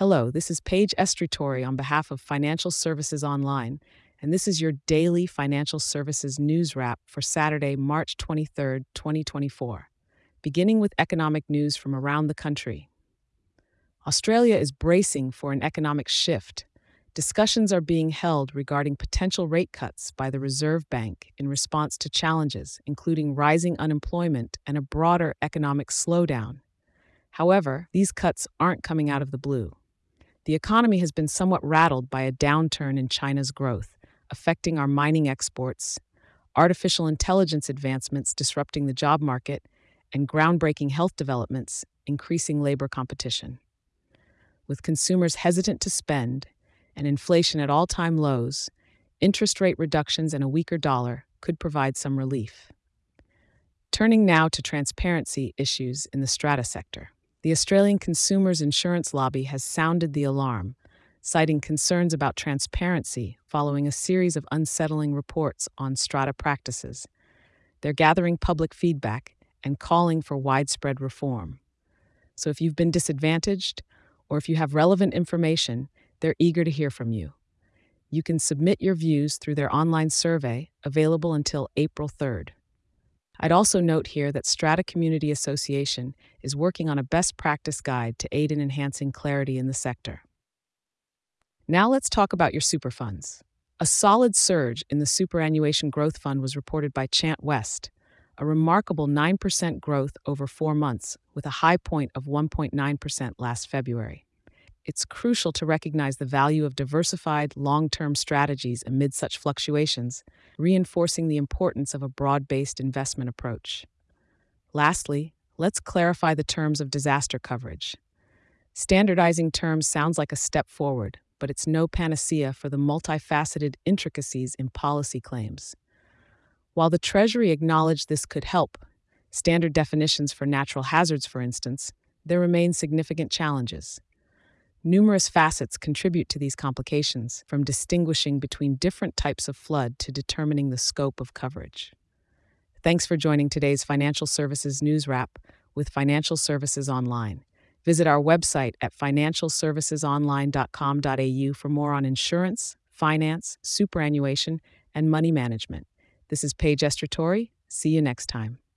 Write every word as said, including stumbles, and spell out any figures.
Hello, this is Paige Estritori on behalf of Financial Services Online, and this is your daily financial services news wrap for Saturday, March twenty-third, twenty twenty-four. Beginning with economic news from around the country. Australia is bracing for an economic shift. Discussions are being held regarding potential rate cuts by the Reserve Bank in response to challenges, including rising unemployment and a broader economic slowdown. However, these cuts aren't coming out of the blue. The economy has been somewhat rattled by a downturn in China's growth, affecting our mining exports, artificial intelligence advancements disrupting the job market, and groundbreaking health developments increasing labor competition. With consumers hesitant to spend and inflation at all-time lows, interest rate reductions and a weaker dollar could provide some relief. Turning now to transparency issues in the strata sector. The Australian Consumers Insurance Lobby has sounded the alarm, citing concerns about transparency following a series of unsettling reports on strata practices. They're gathering public feedback and calling for widespread reform. So if you've been disadvantaged, or if you have relevant information, they're eager to hear from you. You can submit your views through their online survey, available until April third. I'd also note here that Strata Community Association is working on a best practice guide to aid in enhancing clarity in the sector. Now let's talk about your super funds. A solid surge in the Superannuation Growth Fund was reported by Chant West, a remarkable nine percent growth over four months, with a high point of one point nine percent last February. It's crucial to recognize the value of diversified, long-term strategies amid such fluctuations, reinforcing the importance of a broad-based investment approach. Lastly, let's clarify the terms of disaster coverage. Standardizing terms sounds like a step forward, but it's no panacea for the multifaceted intricacies in policy claims. While the Treasury acknowledged this could help, standard definitions for natural hazards, for instance, there remain significant challenges. Numerous facets contribute to these complications, from distinguishing between different types of flood to determining the scope of coverage. Thanks for joining today's Financial Services News Wrap with Financial Services Online. Visit our website at financial services online dot com dot a u for more on insurance, finance, superannuation, and money management. This is Paige Estritori. See you next time.